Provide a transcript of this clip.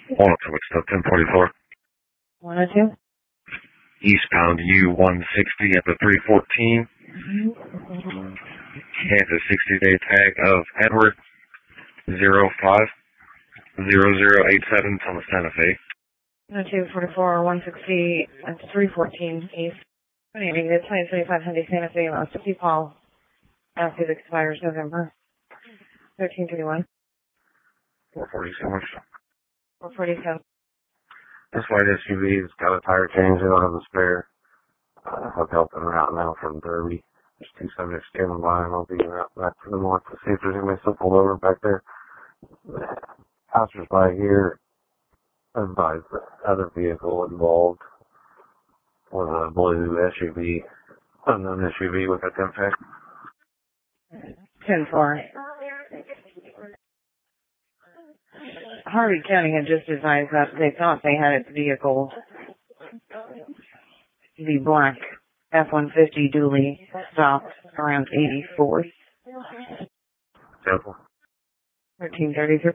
102, it's the 1044. 102? Eastbound U-160 at the 314. Kansas 60-day tag of Edward 050087 on the Santa Fe. 10244 160 at 314 East. Good evening, the 2025 Hyundai Santa Fe, Los 50 Paul. Active expires November 1331. 447. 447. This white SUV has got a tire change. I don't have the spare. I've helped them out now from Derby. There's two subjects standing by, and I'll be out back to the north to see if there's anybody still pulled over back there. Passers-by here advised the other vehicle involved was a blue SUV, unknown SUV with a Temtec. 10-4. Harvey County had just advised that they thought they had its vehicle, the black F-150 dually, stopped around 84th. 1333.